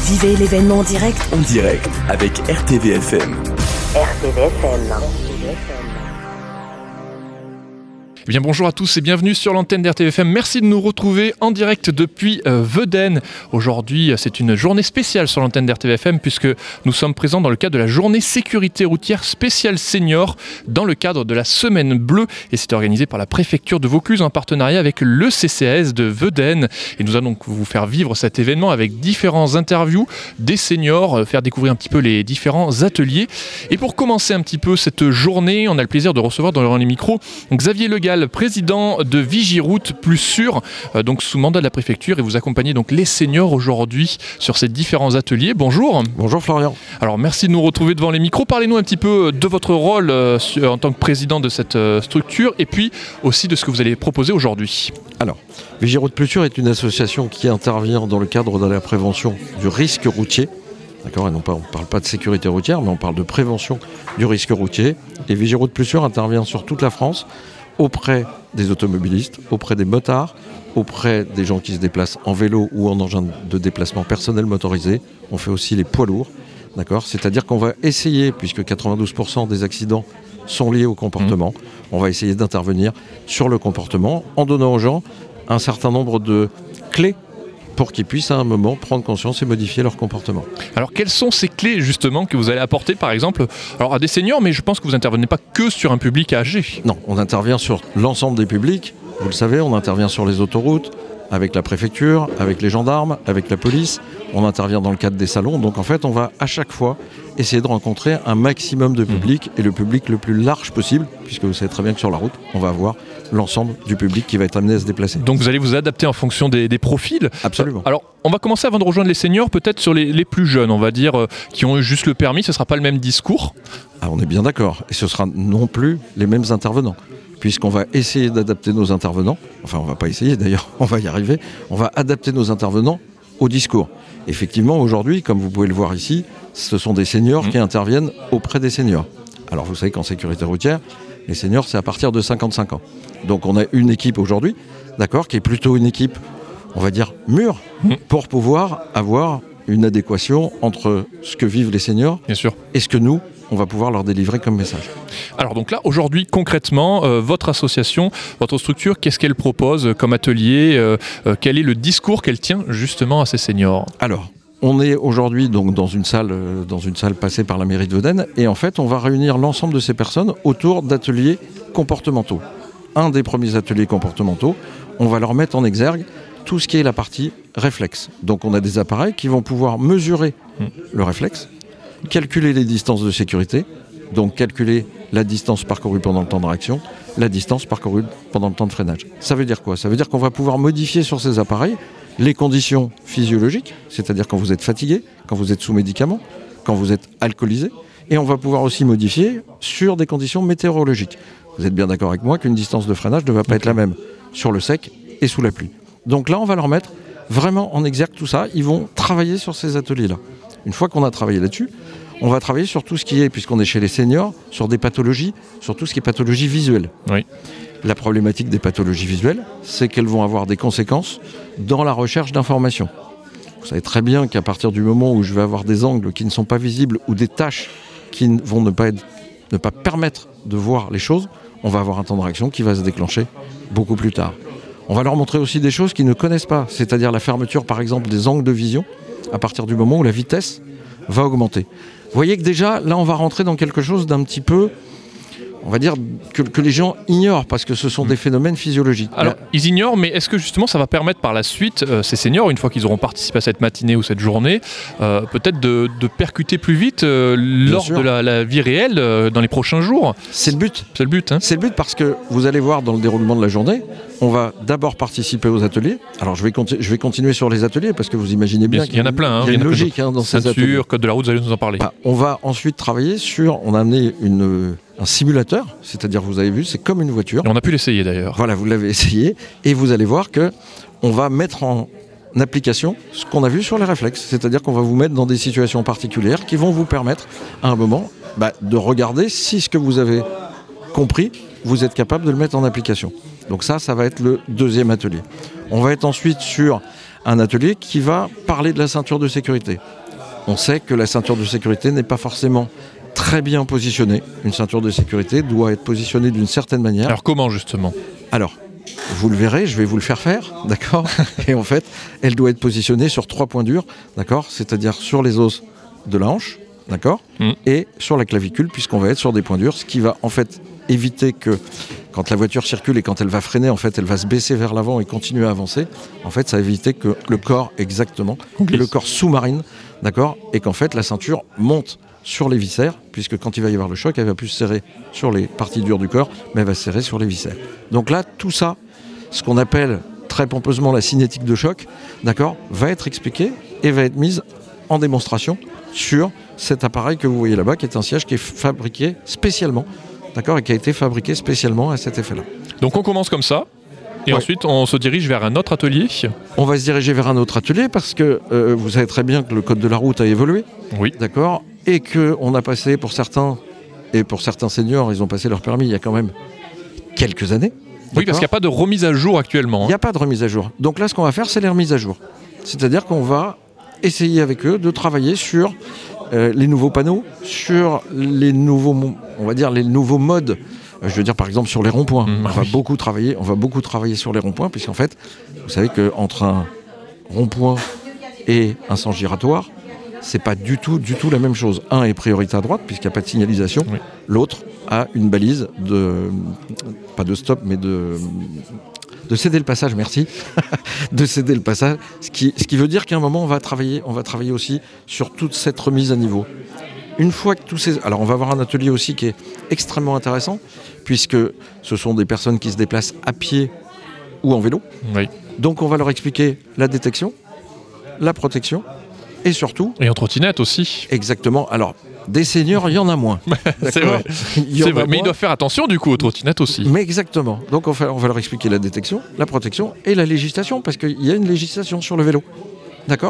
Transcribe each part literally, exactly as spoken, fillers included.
Vivez l'événement en direct. En direct avec R T V F M. R T V F M. Eh bien, bonjour à tous et bienvenue sur l'antenne d'R T V F M. Merci de nous retrouver en direct depuis euh, Weuden. Aujourd'hui, c'est une journée spéciale sur l'antenne d'R T V F M puisque nous sommes présents dans le cadre de la journée sécurité routière spéciale senior dans le cadre de la semaine bleue. Et c'est organisé par la préfecture de Vaucluse en partenariat avec le C C A S de Weuden. Et nous allons donc vous faire vivre cet événement avec différents interviews des seniors, faire découvrir un petit peu les différents ateliers. Et pour commencer un petit peu cette journée, on a le plaisir de recevoir dans les micros Xavier Legal, président de Vigiroute Plus Sûr, euh, donc sous mandat de la préfecture, et vous accompagnez donc les seniors aujourd'hui sur ces différents ateliers. Bonjour. Bonjour Florian. Alors merci de nous retrouver devant les micros. Parlez-nous un petit peu de votre rôle euh, en tant que président de cette euh, structure et puis aussi de ce que vous allez proposer aujourd'hui. Alors, Vigiroute Plus Sûr est une association qui intervient dans le cadre de la prévention du risque routier. D'accord, et non pas, on ne parle pas de sécurité routière, mais on parle de prévention du risque routier. Et Vigiroute Plus Sûr intervient sur toute la France, auprès des automobilistes, auprès des motards, auprès des gens qui se déplacent en vélo ou en engin de déplacement personnel motorisé. On fait aussi les poids lourds, d'accord ? C'est-à-dire qu'on va essayer, puisque quatre-vingt-douze pour cent des accidents sont liés au comportement, mmh. on va essayer d'intervenir sur le comportement en donnant aux gens un certain nombre de clés pour qu'ils puissent à un moment prendre conscience et modifier leur comportement. Alors quelles sont ces clés justement que vous allez apporter par exemple alors, à des seniors, mais je pense que vous n'intervenez pas que sur un public âgé. Non, on intervient sur l'ensemble des publics, vous le savez, on intervient sur les autoroutes, avec la préfecture, avec les gendarmes, avec la police, on intervient dans le cadre des salons, donc en fait on va à chaque fois essayer de rencontrer un maximum de public mmh. et le public le plus large possible, puisque vous savez très bien que sur la route, on va avoir l'ensemble du public qui va être amené à se déplacer. Donc vous allez vous adapter en fonction des, des profils. Absolument. Alors on va commencer avant de rejoindre les seniors, peut-être sur les, les plus jeunes, on va dire, euh, qui ont eu juste le permis, ce ne sera pas le même discours. Ah, on est bien d'accord, et ce sera non plus les mêmes intervenants. Puisqu'on va essayer d'adapter nos intervenants, enfin on ne va pas essayer d'ailleurs, on va y arriver, on va adapter nos intervenants au discours. Effectivement, aujourd'hui, comme vous pouvez le voir ici, ce sont des seniors mmh. qui interviennent auprès des seniors. Alors vous savez qu'en sécurité routière, les seniors c'est à partir de cinquante-cinq ans. Donc on a une équipe aujourd'hui, d'accord, qui est plutôt une équipe, on va dire, mûre, mmh. pour pouvoir avoir une adéquation entre ce que vivent les seniors Bien sûr. et ce que nous, on va pouvoir leur délivrer comme message. Alors donc là, aujourd'hui, concrètement, euh, votre association, votre structure, qu'est-ce qu'elle propose comme atelier euh, euh, Quel est le discours qu'elle tient justement à ces seniors ? Alors, on est aujourd'hui donc dans une salle, euh, dans une salle passée par la mairie de Weuden, et en fait, on va réunir l'ensemble de ces personnes autour d'ateliers comportementaux. Un des premiers ateliers comportementaux, on va leur mettre en exergue tout ce qui est la partie réflexe. Donc on a des appareils qui vont pouvoir mesurer mmh. le réflexe, calculer les distances de sécurité, donc calculer la distance parcourue pendant le temps de réaction, la distance parcourue pendant le temps de freinage. Ça veut dire quoi ? Ça veut dire qu'on va pouvoir modifier sur ces appareils les conditions physiologiques, c'est-à-dire quand vous êtes fatigué, quand vous êtes sous médicaments, quand vous êtes alcoolisé, et on va pouvoir aussi modifier sur des conditions météorologiques. Vous êtes bien d'accord avec moi qu'une distance de freinage ne va pas okay. être la même sur le sec et sous la pluie. Donc là, on va leur mettre vraiment en exergue tout ça. Ils vont travailler sur ces ateliers-là. Une fois qu'on a travaillé là-dessus, on va travailler sur tout ce qui est, puisqu'on est chez les seniors, sur des pathologies, sur tout ce qui est pathologie visuelle. Oui. La problématique des pathologies visuelles, c'est qu'elles vont avoir des conséquences dans la recherche d'informations. Vous savez très bien qu'à partir du moment où je vais avoir des angles qui ne sont pas visibles ou des tâches qui vont ne pas, être, ne pas permettre de voir les choses, on va avoir un temps de réaction qui va se déclencher beaucoup plus tard. On va leur montrer aussi des choses qu'ils ne connaissent pas, c'est-à-dire la fermeture par exemple des angles de vision à partir du moment où la vitesse va augmenter. Vous voyez que déjà, là, on va rentrer dans quelque chose d'un petit peu, on va dire, que, que les gens ignorent, parce que ce sont des phénomènes physiologiques. Alors, Là, ils ignorent, mais est-ce que justement, ça va permettre par la suite, euh, ces seniors, une fois qu'ils auront participé à cette matinée ou cette journée, euh, peut-être de, de percuter plus vite euh, lors de la, la vie réelle, euh, dans les prochains jours ? C'est le but. C'est le but, hein ? C'est le but parce que vous allez voir dans le déroulement de la journée, on va d'abord participer aux ateliers. Alors, je vais, conti- je vais continuer sur les ateliers, parce que vous imaginez bien, bien qu'il y en a plein. Hein, il y a une logique hein, dans ces ateliers. Ceinture, code de la route, vous allez nous en parler. Bah, on va ensuite travailler sur, on a amené une... un simulateur, c'est-à-dire vous avez vu, c'est comme une voiture. Et on a pu l'essayer d'ailleurs. Voilà, vous l'avez essayé et vous allez voir que on va mettre en application ce qu'on a vu sur les réflexes, c'est-à-dire qu'on va vous mettre dans des situations particulières qui vont vous permettre à un moment bah, de regarder si ce que vous avez compris, vous êtes capable de le mettre en application. Donc ça, ça va être le deuxième atelier. On va être ensuite sur un atelier qui va parler de la ceinture de sécurité. On sait que la ceinture de sécurité n'est pas forcément très bien positionnée. Une ceinture de sécurité doit être positionnée d'une certaine manière. Alors comment justement ? Alors, vous le verrez, je vais vous le faire faire, d'accord ? Et en fait, elle doit être positionnée sur trois points durs, d'accord ? C'est-à-dire sur les os de la hanche, d'accord ? mmh. Et sur la clavicule, puisqu'on va être sur des points durs, ce qui va en fait éviter que quand la voiture circule et quand elle va freiner, en fait, elle va se baisser vers l'avant et continuer à avancer. En fait, ça va éviter que le corps, exactement, que le corps sous-marine, d'accord ? Et qu'en fait, la ceinture monte sur les viscères, puisque quand il va y avoir le choc, elle va plus se serrer sur les parties dures du corps, mais elle va se serrer sur les viscères. Donc là, tout ça, ce qu'on appelle très pompeusement la cinétique de choc, d'accord, va être expliqué et va être mise en démonstration sur cet appareil que vous voyez là-bas, qui est un siège qui est fabriqué spécialement, d'accord, et qui a été fabriqué spécialement à cet effet-là. Donc on commence comme ça, et ouais. ensuite on se dirige vers un autre atelier. On va se diriger vers un autre atelier parce que euh, vous savez très bien que le code de la route a évolué, oui. d'accord, et qu'on a passé pour certains, et pour certains seniors, ils ont passé leur permis il y a quand même quelques années. Oui, parce qu'il n'y a pas de remise à jour actuellement. Il n'y a pas de remise à jour. Donc là, ce qu'on va faire, c'est les remises à jour. C'est-à-dire qu'on va essayer avec eux de travailler sur euh, les nouveaux panneaux, sur les nouveaux, on va dire, les nouveaux modes. Euh, je veux dire, par exemple, sur les ronds-points. Mmh, on va oui. beaucoup travailler. On va beaucoup travailler sur les ronds-points, puisqu'en fait, vous savez qu'entre un rond-point et un sens giratoire, c'est pas du tout, du tout la même chose. Un est priorité à droite, puisqu'il n'y a pas de signalisation. Oui. L'autre a une balise de, pas de stop, mais de, de céder le passage, merci, de céder le passage, ce qui, ce qui veut dire qu'à un moment, on va travailler, on va travailler aussi sur toute cette remise à niveau. Une fois que tous ces... Alors, on va avoir un atelier aussi qui est extrêmement intéressant, puisque ce sont des personnes qui se déplacent à pied ou en vélo. Oui. Donc, on va leur expliquer la détection, la protection, et surtout... Et en trottinette aussi. Exactement. Alors, des seniors, il y en a moins. C'est vrai. C'est vrai. Mais ils doivent faire attention du coup aux trottinettes aussi. Mais exactement. Donc on, fait, on va leur expliquer la détection, la protection et la législation, parce qu'il y a une législation sur le vélo. D'accord ?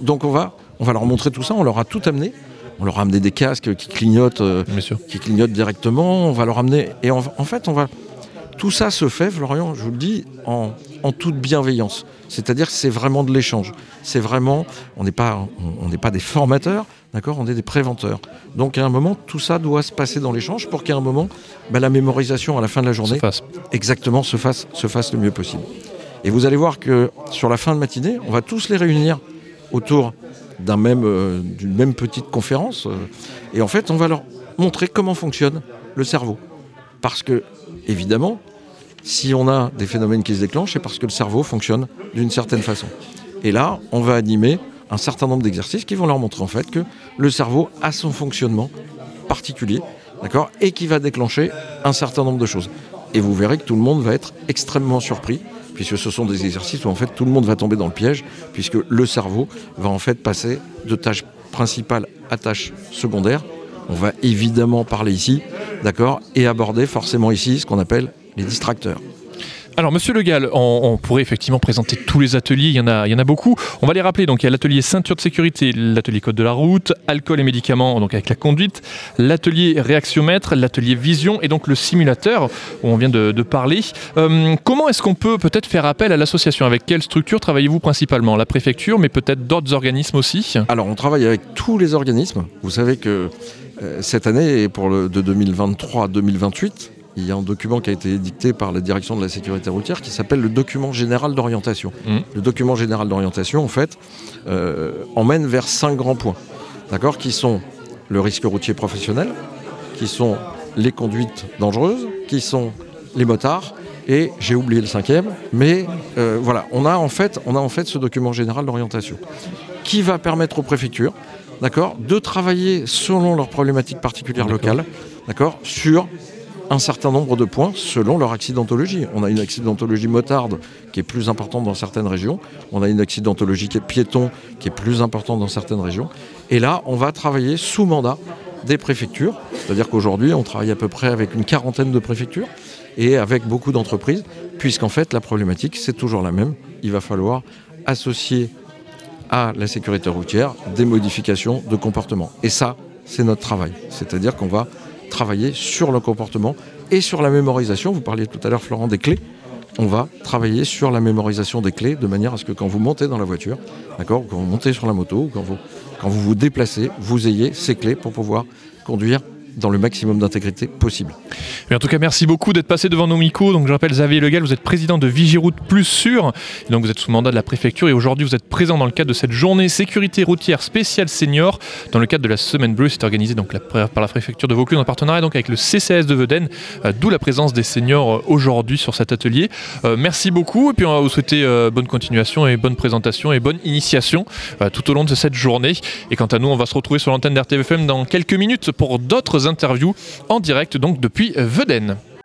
Donc on va, on va leur montrer tout ça, on leur a tout amené. On leur a amené des casques qui clignotent, euh, qui clignotent directement. On va leur amener... Et en, en fait, on va... Tout ça se fait, Florian, je vous le dis, en, en toute bienveillance. C'est-à-dire que c'est vraiment de l'échange. C'est vraiment... On n'est pas, on n'est pas des formateurs, d'accord ? On est des préventeurs. Donc, à un moment, tout ça doit se passer dans l'échange pour qu'à un moment, bah, la mémorisation à la fin de la journée... Se fasse. Exactement, se fasse, se fasse le mieux possible. Et vous allez voir que sur la fin de matinée, on va tous les réunir autour d'un même, euh, d'une même petite conférence. Euh, et en fait, on va leur montrer comment fonctionne le cerveau. Parce que, évidemment, si on a des phénomènes qui se déclenchent, c'est parce que le cerveau fonctionne d'une certaine façon. Et là, on va animer un certain nombre d'exercices qui vont leur montrer en fait que le cerveau a son fonctionnement particulier, d'accord, et qui va déclencher un certain nombre de choses. Et vous verrez que tout le monde va être extrêmement surpris, puisque ce sont des exercices où en fait tout le monde va tomber dans le piège, puisque le cerveau va en fait passer de tâche principale à tâche secondaire. On va évidemment parler ici, d'accord, et aborder forcément ici ce qu'on appelle les distracteurs. Alors, Monsieur Le Gall, on, on pourrait effectivement présenter tous les ateliers, il y en a, il y en a beaucoup. On va les rappeler, donc il y a l'atelier ceinture de sécurité, l'atelier code de la route, alcool et médicaments, donc avec la conduite, l'atelier réaxiomètre, l'atelier vision et donc le simulateur où on vient de, de parler. Euh, comment est-ce qu'on peut peut-être faire appel à l'association ? Avec quelle structure travaillez-vous principalement ? La préfecture, mais peut-être d'autres organismes aussi ? Alors, on travaille avec tous les organismes. Vous savez que euh, cette année, et pour le, de deux mille vingt-trois à deux mille vingt-huit, il y a un document qui a été édicté par la direction de la sécurité routière qui s'appelle le document général d'orientation. Mmh. Le document général d'orientation, en fait, euh, emmène vers cinq grands points, d'accord, qui sont le risque routier professionnel, qui sont les conduites dangereuses, qui sont les motards, et j'ai oublié le cinquième, mais euh, voilà, on a, en fait, on a en fait ce document général d'orientation qui va permettre aux préfectures, d'accord, de travailler selon leurs problématiques particulières d'accord. locales, d'accord, sur un certain nombre de points selon leur accidentologie. On a une accidentologie motarde qui est plus importante dans certaines régions. On a une accidentologie qui est piéton qui est plus importante dans certaines régions. Et là, on va travailler sous mandat des préfectures. C'est-à-dire qu'aujourd'hui, on travaille à peu près avec une quarantaine de préfectures et avec beaucoup d'entreprises, puisqu'en fait, la problématique, c'est toujours la même. Il va falloir associer à la sécurité routière des modifications de comportement. Et ça, c'est notre travail. C'est-à-dire qu'on va travailler sur le comportement et sur la mémorisation. Vous parliez tout à l'heure, Florent, des clés. on va travailler sur la mémorisation des clés de manière à ce que quand vous montez dans la voiture, d'accord, quand vous montez sur la moto, ou quand vous, quand vous vous déplacez, vous ayez ces clés pour pouvoir conduire dans le maximum d'intégrité possible. Mais en tout cas, merci beaucoup d'être passé devant nos micros. Donc, je rappelle Xavier Legal, vous êtes président de Vigiroute Plus Sûr. Et donc, vous êtes sous mandat de la préfecture et aujourd'hui, vous êtes présent dans le cadre de cette journée sécurité routière spéciale senior dans le cadre de la Semaine Bleue. C'est organisé donc la, par la préfecture de Vaucluse en partenariat donc avec le C C S de Vedennes, euh, d'où la présence des seniors euh, aujourd'hui sur cet atelier. Euh, merci beaucoup et puis on va vous souhaiter euh, bonne continuation et bonne présentation et bonne initiation euh, tout au long de cette journée. Et quant à nous, on va se retrouver sur l'antenne d'R T V F M dans quelques minutes pour d'autres interviews en direct donc depuis Vedennes.